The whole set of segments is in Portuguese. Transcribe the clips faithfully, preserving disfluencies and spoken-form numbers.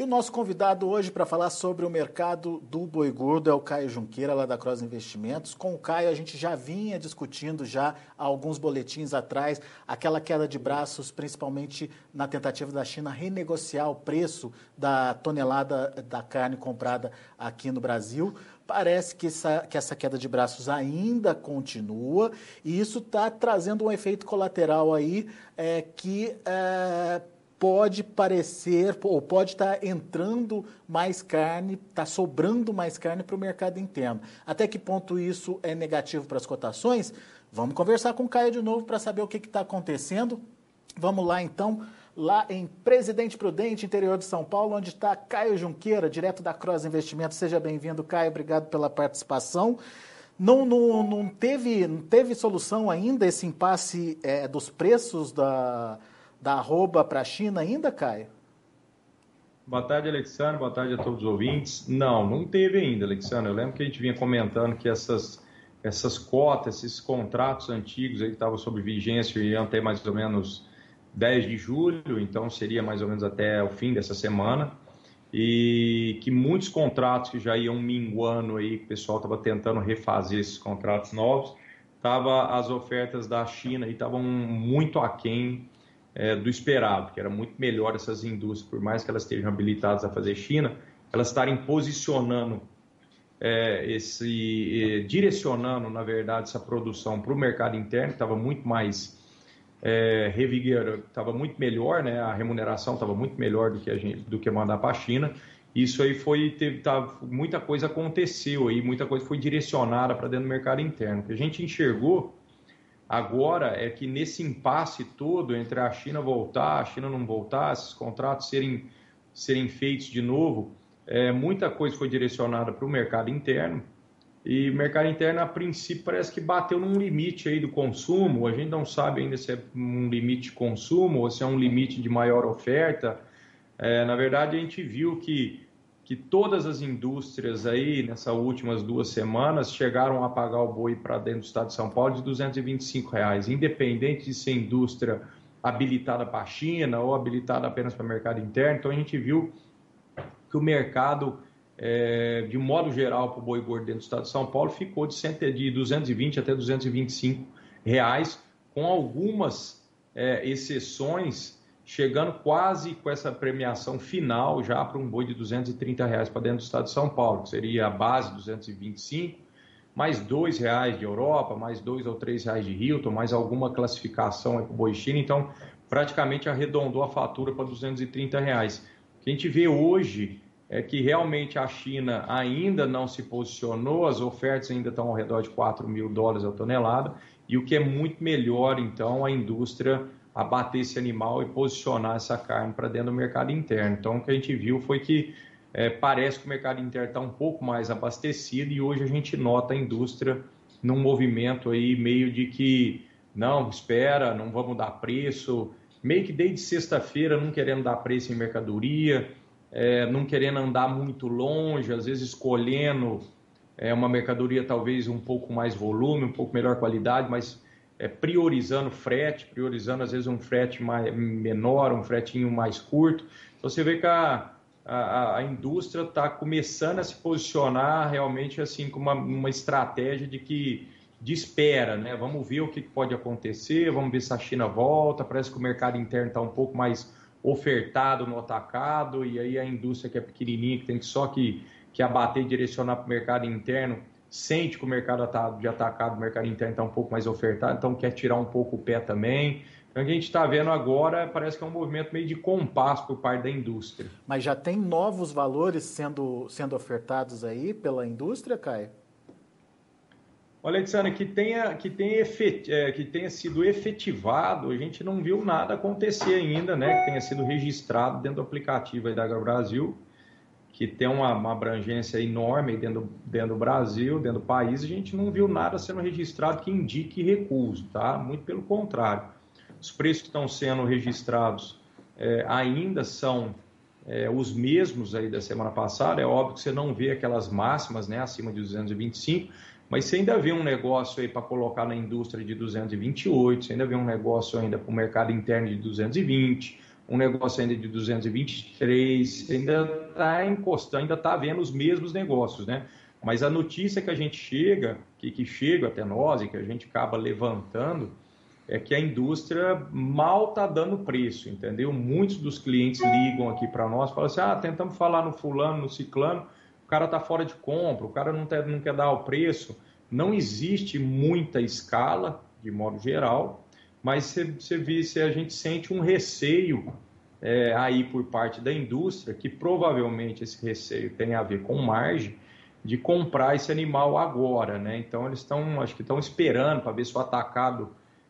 E o nosso convidado hoje para falar sobre o mercado do boi gordo é o Caio Junqueira, lá da Cross Investimentos. Com o Caio a gente já vinha discutindo já há alguns boletins atrás aquela queda de braços, principalmente na tentativa da China renegociar o preço da tonelada da carne comprada aqui no Brasil. Parece que essa, que essa queda de braços ainda continua e isso está trazendo um efeito colateral aí é, que é, pode parecer, ou pode estar entrando mais carne, está sobrando mais carne para o mercado interno. Até que ponto isso é negativo para as cotações? Vamos conversar com o Caio de novo para saber o que está acontecendo. Vamos lá então, lá em Presidente Prudente, interior de São Paulo, onde está Caio Junqueira, direto da Cross Investimentos. Seja bem-vindo, Caio, obrigado pela participação. Não, não, não, teve, não teve solução ainda esse impasse é, dos preços da... da arroba para a China ainda, Caio? Boa tarde, Alexandre. Boa tarde a todos os ouvintes. Não, não teve ainda, Alexandre. Eu lembro que a gente vinha comentando que essas, essas cotas, esses contratos antigos aí que estavam sob vigência iam até mais ou menos dez de julho, então seria mais ou menos até o fim dessa semana, e que muitos contratos que já iam minguando aí, que o pessoal estava tentando refazer esses contratos novos, tava, as ofertas da China estavam muito aquém É, do esperado, que era muito melhor essas indústrias, por mais que elas estejam habilitadas a fazer China, elas estarem posicionando, é, esse, é, direcionando, na verdade, essa produção para o mercado interno, estava muito mais é, revigorado, estava muito melhor, né? A remuneração estava muito melhor do que, a gente, do que mandar para a China. Isso aí foi, teve, tá, muita coisa aconteceu aí, muita coisa foi direcionada para dentro do mercado interno. O que a gente enxergou agora é que nesse impasse todo entre a China voltar, a China não voltar, esses contratos serem, serem feitos de novo, é, muita coisa foi direcionada para o mercado interno, e o mercado interno, a princípio, parece que bateu num limite aí do consumo. A gente não sabe ainda se é um limite de consumo ou se é um limite de maior oferta. É, na verdade, a gente viu que que todas as indústrias aí, nessas últimas duas semanas, chegaram a pagar o boi para dentro do estado de São Paulo de duzentos e vinte e cinco reais, independente de ser indústria habilitada para a China ou habilitada apenas para o mercado interno. Então, a gente viu que o mercado, é, de modo geral, para o boi gordo dentro do estado de São Paulo, ficou de, de duzentos e vinte até duzentos e vinte e cinco reais, com algumas é, exceções, chegando quase com essa premiação final já para um boi de duzentos e trinta reais para dentro do estado de São Paulo, que seria a base duzentos e vinte e cinco, mais dois reais de Europa, mais dois ou três reais de Hilton, mais alguma classificação para o boi China. Então, praticamente arredondou a fatura para duzentos e trinta reais. O que a gente vê hoje é que realmente a China ainda não se posicionou, as ofertas ainda estão ao redor de quatro mil dólares a tonelada, e o que é muito melhor, então, a indústria abater esse animal e posicionar essa carne para dentro do mercado interno. Então, o que a gente viu foi que é, parece que o mercado interno está um pouco mais abastecido, e hoje a gente nota a indústria num movimento aí meio de que não, espera, não vamos dar preço, meio que desde sexta-feira não querendo dar preço em mercadoria, é, não querendo andar muito longe, às vezes escolhendo é, uma mercadoria talvez um pouco mais volume, um pouco melhor qualidade, mas É, priorizando frete, priorizando às vezes um frete mais, menor, um fretinho mais curto. Então você vê que a, a, a indústria está começando a se posicionar realmente assim com uma, uma estratégia de que de espera, né? Vamos ver o que pode acontecer, vamos ver se a China volta. Parece que o mercado interno está um pouco mais ofertado no atacado, e aí a indústria que é pequenininha, que tem que só que, que abater e direcionar para o mercado interno, sente que o mercado de atacado, o mercado interno está um pouco mais ofertado, então quer tirar um pouco o pé também. Então, o que a gente está vendo agora parece que é um movimento meio de compasso por parte da indústria. Mas já tem novos valores sendo, sendo ofertados aí pela indústria, Caio? Olha, Alexandre, que tenha, que, tenha efet, é, que tenha sido efetivado, a gente não viu nada acontecer ainda, né? Que tenha sido registrado dentro do aplicativo aí da AgroBrasil, que tem uma, uma abrangência enorme dentro, dentro do Brasil, dentro do país. A gente não viu nada sendo registrado que indique recuso, tá? Muito pelo contrário. Os preços que estão sendo registrados é, ainda são é, os mesmos aí da semana passada. É óbvio que você não vê aquelas máximas, né, acima de duzentos e vinte e cinco, mas você ainda vê um negócio aí para colocar na indústria de duzentos e vinte e oito, você ainda vê um negócio ainda para o mercado interno de duzentos e vinte, um negócio ainda de duzentos e vinte e três, ainda está encostando, ainda está vendo os mesmos negócios, né? Mas a notícia que a gente chega, que, que chega até nós e que a gente acaba levantando, é que a indústria mal está dando preço, entendeu? Muitos dos clientes ligam aqui para nós e falam assim, ah, tentamos falar no fulano, no ciclano, o cara está fora de compra, o cara não, tá, não quer dar o preço. Não existe muita escala, de modo geral, mas você, você vê, se a gente sente um receio é, aí por parte da indústria, que provavelmente esse receio tem a ver com margem, de comprar esse animal agora, né? Então eles estão, acho que estão esperando para ver se o atacado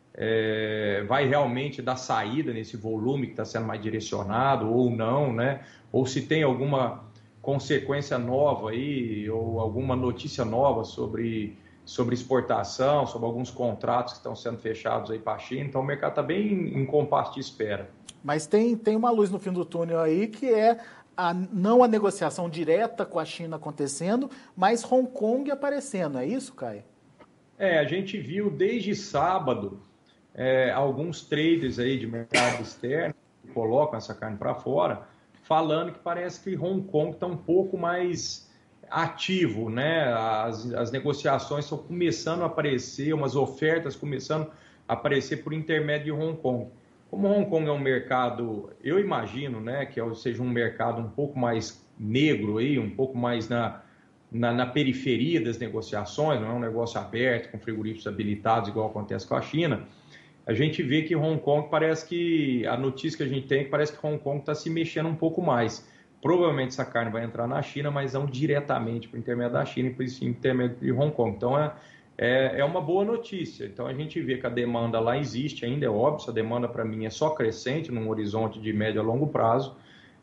é, vai realmente dar saída nesse volume que está sendo mais direcionado ou não, né? Ou se tem alguma consequência nova aí, ou alguma notícia nova sobre, sobre exportação, sobre alguns contratos que estão sendo fechados aí para a China. Então o mercado está bem em compasso de espera. Mas tem, tem uma luz no fim do túnel aí, que é a, não a negociação direta com a China acontecendo, mas Hong Kong aparecendo, é isso, Caio? É, a gente viu desde sábado é, alguns traders aí de mercado externo que colocam essa carne para fora, falando que parece que Hong Kong está um pouco mais ativo, né? As, as negociações estão começando a aparecer, umas ofertas começando a aparecer por intermédio de Hong Kong. Como Hong Kong é um mercado, eu imagino, né, que seja um mercado um pouco mais negro aí, um pouco mais na, na, na periferia das negociações, não é um negócio aberto com frigoríficos habilitados igual acontece com a China. A gente vê que Hong Kong parece que, a notícia que a gente tem é que parece que Hong Kong está se mexendo um pouco mais. Provavelmente essa carne vai entrar na China, mas não diretamente por intermédio da China e por intermédio de Hong Kong. Então é, é, é uma boa notícia. Então a gente vê que a demanda lá existe ainda, é óbvio, a demanda para mim é só crescente num horizonte de médio a longo prazo.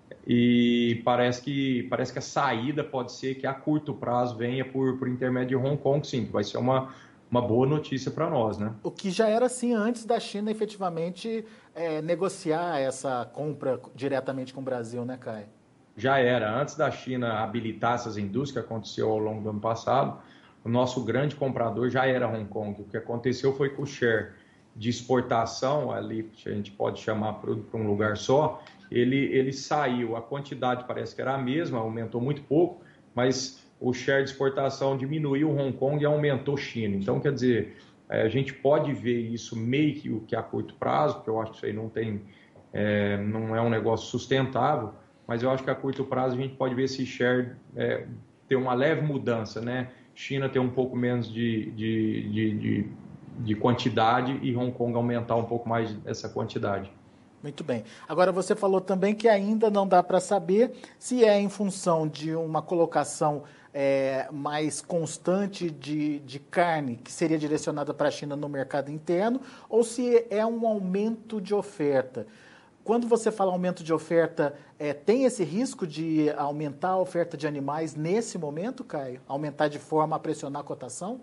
E parece que, parece que a saída pode ser que a curto prazo venha por, por intermédio de Hong Kong, sim, que vai ser uma... uma boa notícia para nós, né? O que já era assim antes da China efetivamente é, negociar essa compra diretamente com o Brasil, né, Caio? Já era. Antes da China habilitar essas indústrias, que aconteceu ao longo do ano passado, o nosso grande comprador já era Hong Kong. O que aconteceu foi que o share de exportação, ali a gente pode chamar para um lugar só, ele, ele saiu. A quantidade parece que era a mesma, aumentou muito pouco, mas o share de exportação diminuiu Hong Kong e aumentou China. Então, quer dizer, a gente pode ver isso meio que, que a curto prazo, porque eu acho que isso aí não tem, é, não é um negócio sustentável, mas eu acho que a curto prazo a gente pode ver esse share é, ter uma leve mudança, né? China ter um pouco menos de, de, de, de, de quantidade e Hong Kong aumentar um pouco mais essa quantidade. Muito bem. Agora, você falou também que ainda não dá para saber se é em função de uma colocação é, mais constante de, de carne que seria direcionada para a China no mercado interno ou se é um aumento de oferta. Quando você fala aumento de oferta, é, tem esse risco de aumentar a oferta de animais nesse momento, Caio? Aumentar de forma a pressionar a cotação?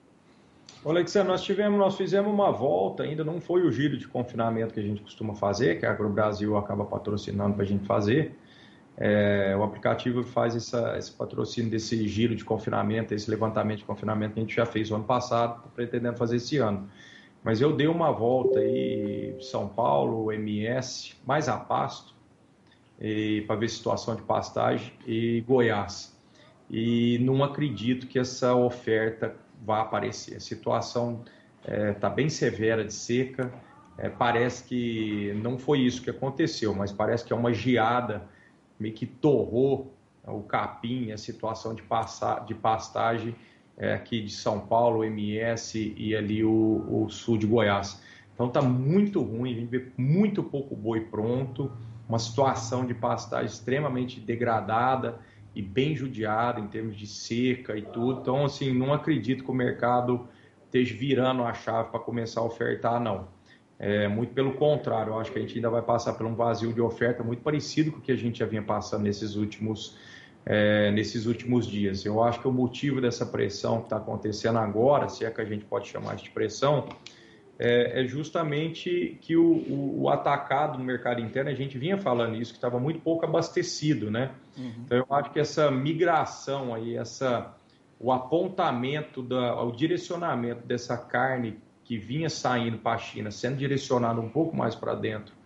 Ô, Alexandre, nós, tivemos, nós fizemos uma volta, ainda não foi o giro de confinamento que a gente costuma fazer, que a AgroBrasil acaba patrocinando para a gente fazer. É, o aplicativo faz essa, esse patrocínio desse giro de confinamento, esse levantamento de confinamento que a gente já fez o ano passado, pretendendo fazer esse ano. Mas eu dei uma volta aí, São Paulo, M S, mais a Pasto, para ver situação de pastagem, e Goiás. E não acredito que essa oferta vá aparecer. A situação está é, bem severa de seca, é, parece que não foi isso que aconteceu, mas parece que é uma geada meio que torrou o capim, a situação de, passa, de pastagem é, aqui de São Paulo, M S e ali o, o sul de Goiás. Então está muito ruim, a gente vê muito pouco boi pronto, uma situação de pastagem extremamente degradada e bem judiada em termos de seca e tudo. Então, assim, não acredito que o mercado esteja virando a chave para começar a ofertar, não. É, muito pelo contrário, eu acho que a gente ainda vai passar por um vazio de oferta muito parecido com o que a gente já vinha passando nesses últimos, é, nesses últimos dias. Eu acho que o motivo dessa pressão que está acontecendo agora, se é que a gente pode chamar de pressão, é, é justamente que o, o, o atacado no mercado interno, a gente vinha falando isso, que estava muito pouco abastecido, né? Uhum. Então eu acho que essa migração aí, essa, o apontamento, da, o direcionamento dessa carne que vinha saindo para a China, sendo direcionado um pouco mais para dentro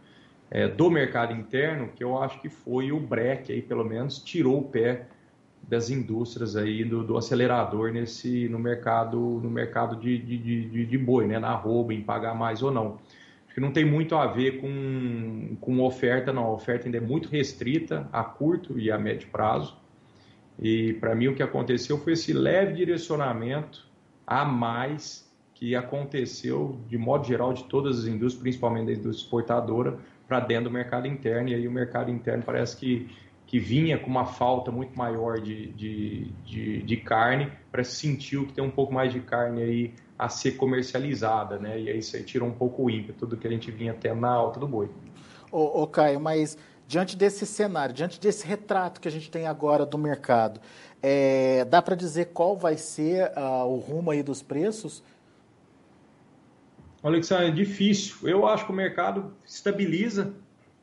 é, do mercado interno, que eu acho que foi o breque, aí, pelo menos, tirou o pé das indústrias aí do, do acelerador nesse, no mercado, no mercado de, de, de, de boi, né? Na arroba, em pagar mais ou não. Acho que não tem muito a ver com, com oferta, não. A oferta ainda é muito restrita a curto e a médio prazo. E para mim o que aconteceu foi esse leve direcionamento a mais que aconteceu de modo geral de todas as indústrias, principalmente da indústria exportadora, para dentro do mercado interno. E aí o mercado interno parece que que vinha com uma falta muito maior de, de, de, de carne, para sentir que tem um pouco mais de carne aí a ser comercializada, né? E aí isso aí tira um pouco o ímpeto do que a gente vinha até na alta do boi. Ô, ô Caio, mas diante desse cenário, diante desse retrato que a gente tem agora do mercado, é, dá para dizer qual vai ser uh, o rumo aí dos preços? Alexandre, é difícil. Eu acho que o mercado estabiliza.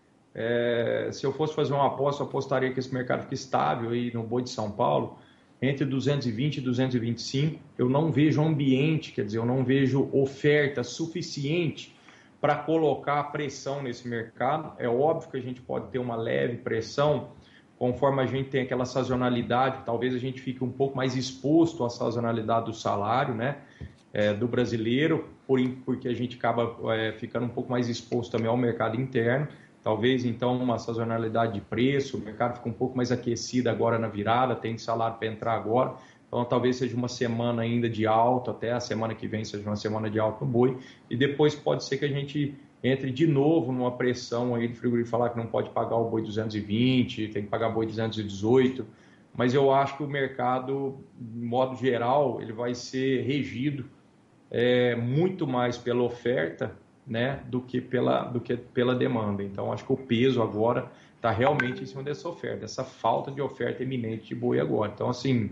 É, se eu fosse fazer uma aposta, eu apostaria que esse mercado fique estável aí no boi de São Paulo, entre duzentos e vinte e duzentos e vinte e cinco. Eu não vejo ambiente, quer dizer, eu não vejo oferta suficiente para colocar pressão nesse mercado. É óbvio que a gente pode ter uma leve pressão, conforme a gente tem aquela sazonalidade, talvez a gente fique um pouco mais exposto à sazonalidade do salário, né? É, do brasileiro, por, porque a gente acaba é, ficando um pouco mais exposto também ao mercado interno. Talvez, então, uma sazonalidade de preço, o mercado fica um pouco mais aquecido agora na virada, tem salário para entrar agora, então talvez seja uma semana ainda de alta, até a semana que vem seja uma semana de alta no boi, e depois pode ser que a gente entre de novo numa pressão aí de frigorífico falar que não pode pagar o boi duzentos e vinte, tem que pagar o boi duzentos e dezoito, mas eu acho que o mercado, de modo geral, ele vai ser regido é, muito mais pela oferta, né, do que pela, do que pela demanda. Então, acho que o peso agora está realmente em cima dessa oferta, essa falta de oferta iminente de boi agora. Então, assim,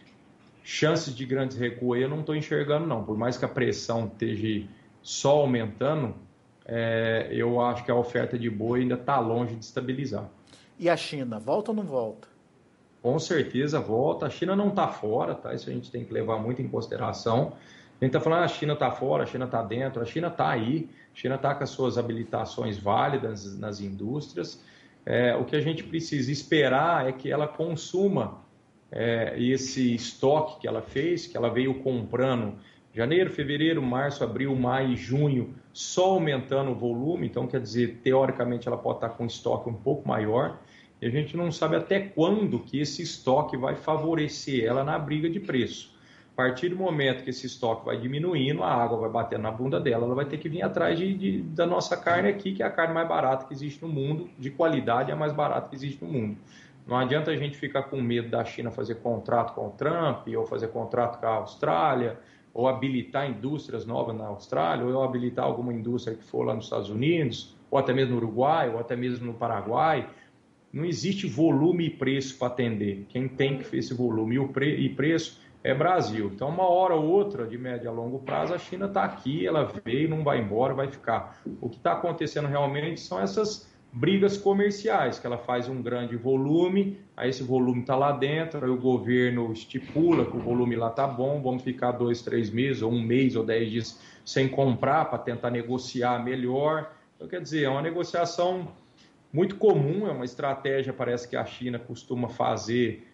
chances de grandes recuos eu não estou enxergando, não. Por mais que a pressão esteja só aumentando, é, eu acho que a oferta de boi ainda está longe de estabilizar. E a China, volta ou não volta? Com certeza volta. A China não está fora, tá? Isso a gente tem que levar muito em consideração. A gente está falando, ah, a China está fora, a China está dentro, a China está aí, a China está com as suas habilitações válidas nas indústrias. É, o que a gente precisa esperar é que ela consuma é, esse estoque que ela fez, que ela veio comprando janeiro, fevereiro, março, abril, maio e junho, só aumentando o volume. Então, quer dizer, teoricamente ela pode estar com um estoque um pouco maior. E a gente não sabe até quando que esse estoque vai favorecer ela na briga de preço. A partir do momento que esse estoque vai diminuindo, a água vai batendo na bunda dela, ela vai ter que vir atrás de, de, da nossa carne aqui, que é a carne mais barata que existe no mundo, de qualidade é a mais barata que existe no mundo. Não adianta a gente ficar com medo da China fazer contrato com o Trump, ou fazer contrato com a Austrália, ou habilitar indústrias novas na Austrália, ou habilitar alguma indústria que for lá nos Estados Unidos, ou até mesmo no Uruguai, ou até mesmo no Paraguai. Não existe volume e preço para atender. Quem tem que fazer esse volume e preço é Brasil. Então, uma hora ou outra, de médio a longo prazo, a China está aqui, ela veio, não vai embora, vai ficar. O que está acontecendo realmente são essas brigas comerciais, que ela faz um grande volume, aí esse volume está lá dentro, aí o governo estipula que o volume lá está bom, vamos ficar dois, três meses, ou um mês, ou dez dias sem comprar, para tentar negociar melhor. Então, quer dizer, é uma negociação muito comum, é uma estratégia, parece que a China costuma fazer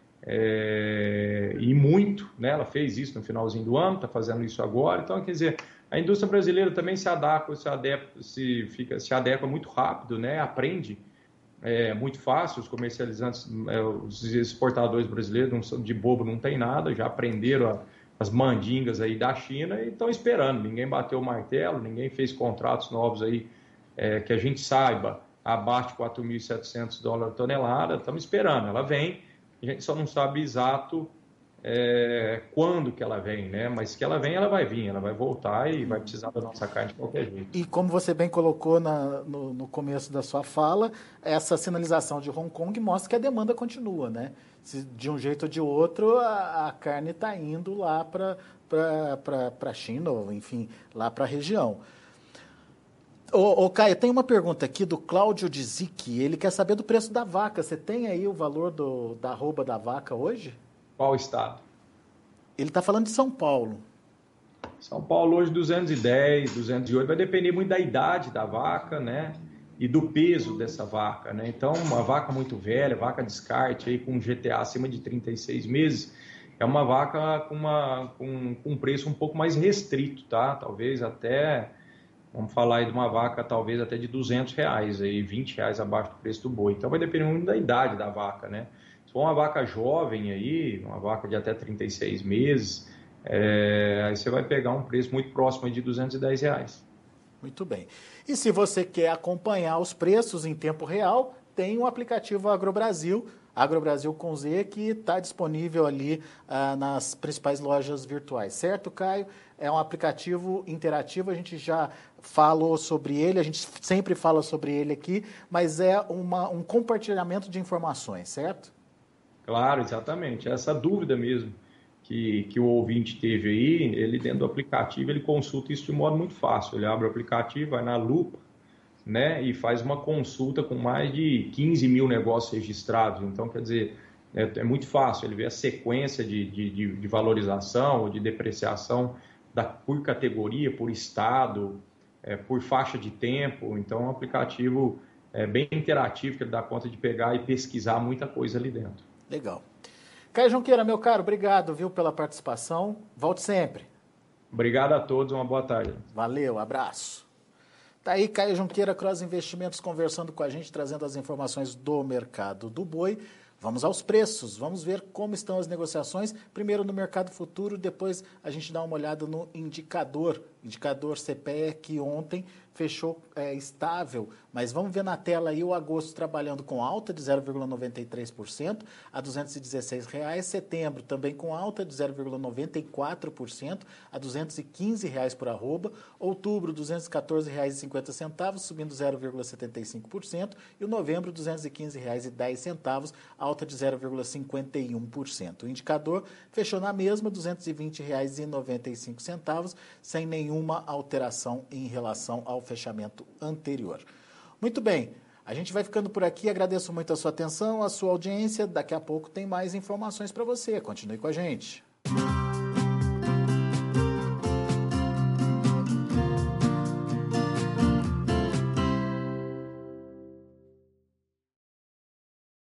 é, e muito, né? Ela fez isso no finalzinho do ano, está fazendo isso agora. Então, quer dizer, a indústria brasileira também se adequa, se adequa, se fica, se adequa muito rápido, né? Aprende é, muito fácil. Os comercializantes, é, os exportadores brasileiros não, de bobo não tem nada, já aprenderam a, as mandingas aí da China e estão esperando. Ninguém bateu o martelo, ninguém fez contratos novos aí é, que a gente saiba abaixo de quatro mil e setecentos dólares a tonelada. Estamos esperando, ela vem. A gente só não sabe exato é, quando que ela vem, né? Mas que ela vem, ela vai vir, ela vai voltar e vai precisar da nossa carne de qualquer jeito. E como você bem colocou na, no, no começo da sua fala, essa sinalização de Hong Kong mostra que a demanda continua, né? Se de um jeito ou de outro, a, a carne está indo lá para a China, ou enfim, lá para a região. Ô, ô, Caio, tem uma pergunta aqui do Cláudio Dizic. Ele quer saber do preço da vaca. Você tem aí o valor do, da arroba da vaca hoje? Qual estado? Ele está falando de São Paulo. São Paulo hoje duzentos e dez, duzentos e oito. Vai depender muito da idade da vaca, né? e do peso dessa vaca, né? Então, uma vaca muito velha, vaca descarte, aí, com G T A acima de trinta e seis meses, é uma vaca com, uma, com, com um preço um pouco mais restrito, tá? Talvez até, vamos falar aí de uma vaca talvez até de duzentos reais, aí, vinte reais abaixo do preço do boi. Então, vai depender muito da idade da vaca, né? Se for uma vaca jovem aí, uma vaca de até trinta e seis meses, é, aí você vai pegar um preço muito próximo de duzentos e dez reais. Muito bem. E se você quer acompanhar os preços em tempo real, tem o aplicativo AgroBrasil, AgroBrasil com Z, que está disponível ali ah, nas principais lojas virtuais, certo, Caio? É um aplicativo interativo, a gente já falou sobre ele, a gente sempre fala sobre ele aqui, mas é uma, um compartilhamento de informações, certo? Claro, exatamente. Essa dúvida mesmo que, que o ouvinte teve aí, ele dentro do aplicativo, ele consulta isso de modo muito fácil. Ele abre o aplicativo, vai na lupa, né, e faz uma consulta com mais de quinze mil negócios registrados. Então, quer dizer, é, é muito fácil. Ele vê a sequência de, de, de, de valorização ou de depreciação da, por categoria, por estado, é, por faixa de tempo. Então, é um aplicativo é, bem interativo, que ele dá conta de pegar e pesquisar muita coisa ali dentro. Legal. Caio Junqueira, meu caro, obrigado, viu, pela participação. Volte sempre. Obrigado a todos, uma boa tarde. Valeu, abraço. Tá aí Caio Junqueira, Cross Investimentos, conversando com a gente, trazendo as informações do mercado do boi. Vamos aos preços, vamos ver como estão as negociações, primeiro no mercado futuro, depois a gente dá uma olhada no indicador, indicador C P E, que ontem fechou é, estável, mas vamos ver na tela aí o agosto trabalhando com alta de zero vírgula noventa e três por cento a duzentos e dezesseis reais, setembro também com alta de zero vírgula noventa e quatro por cento a duzentos e quinze reais por arroba, outubro duzentos e quatorze reais e cinquenta centavos, subindo zero vírgula setenta e cinco por cento e o novembro duzentos e quinze reais e dez centavos, alta de zero vírgula cinquenta e um por cento. O indicador fechou na mesma duzentos e vinte reais e noventa e cinco centavos, sem nenhuma alteração em relação ao fechamento anterior. Muito bem, a gente vai ficando por aqui, agradeço muito a sua atenção, a sua audiência, daqui a pouco tem mais informações para você, continue com a gente.